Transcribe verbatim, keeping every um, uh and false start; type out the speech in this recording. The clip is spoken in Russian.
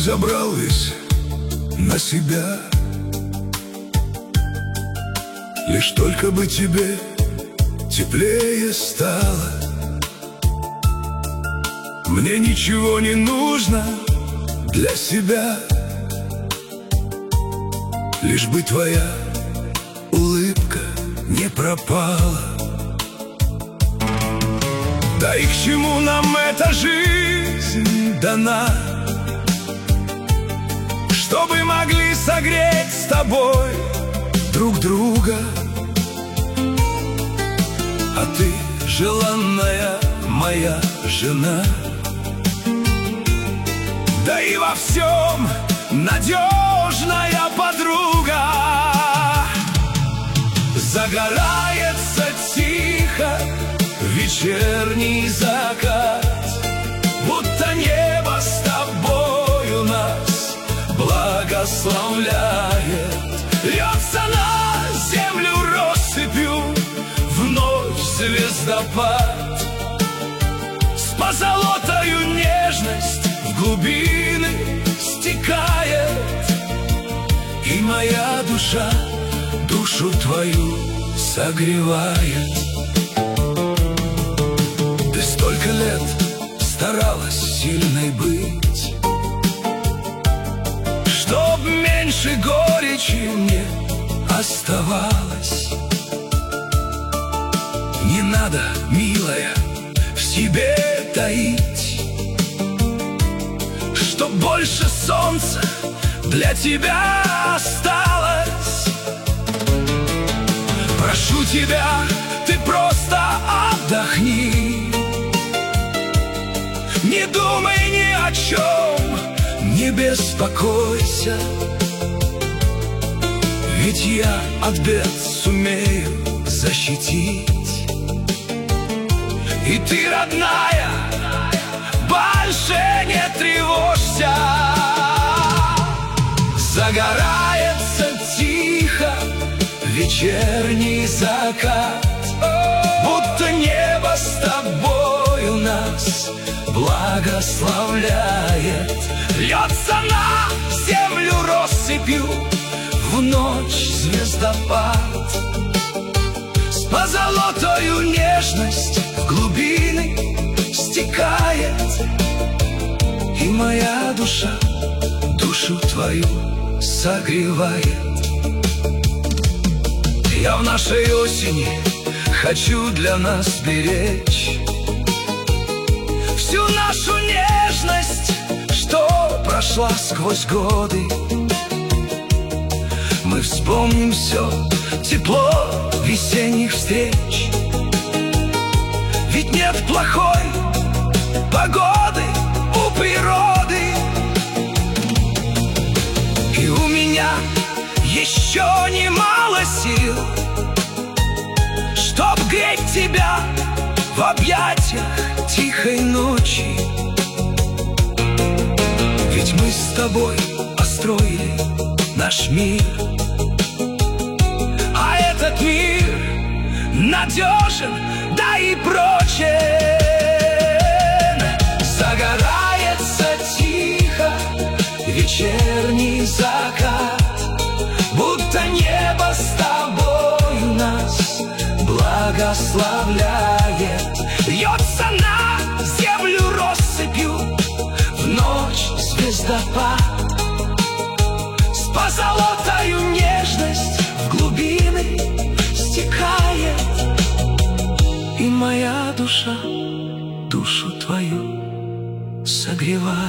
забрал весь на себя, лишь только бы тебе теплее стало. Мне ничего не нужно для себя, лишь бы твоя улыбка не пропала. Да и к чему нам эта жизнь дана, чтобы могли согреть с тобой друг друга. А ты желанная моя жена, да и во всем надежная подруга. Загорается тихо вечерний закат, будто небо с тобою нас благословляет. Льется на землю россыпью вновь звездопад, с позолотою нежность в глубины стекает, и моя душа душу твою согревает. Ты столько лет старалась сильной быть, чтоб меньше горечи мне оставалось. Не надо, милая, в себе таить, чтоб больше солнца для тебя осталось. Прошу тебя, ты просто отдохни, не думай ни о чем, не беспокойся, ведь я от бед сумею защитить. И ты, родная, больше не тревожься. Загорается тихо вечерний закат, будто небо с тобою нас благословляет. Льется на землю россыпью в ночь звездопад, с позолотою нежность в глубины стекает, и моя душа душу твою согревает. Я в нашей осени хочу для нас беречь всю нашу нежность, что прошла сквозь годы. Мы вспомним все тепло весенних встреч, ведь нет плохой погоды у природы. И у меня еще немало сил, чтоб греть тебя в объятиях тихой ночи. Ведь мы с тобой построили наш мир, а этот мир надежен, да и прочен. Загорается тихо вечерний закат, будто небо с тобою нас благословляет. Льется на землю россыпью в ночь звездопад, с позолотою нежность в глубины стекает, и моя душа душу твою согревает.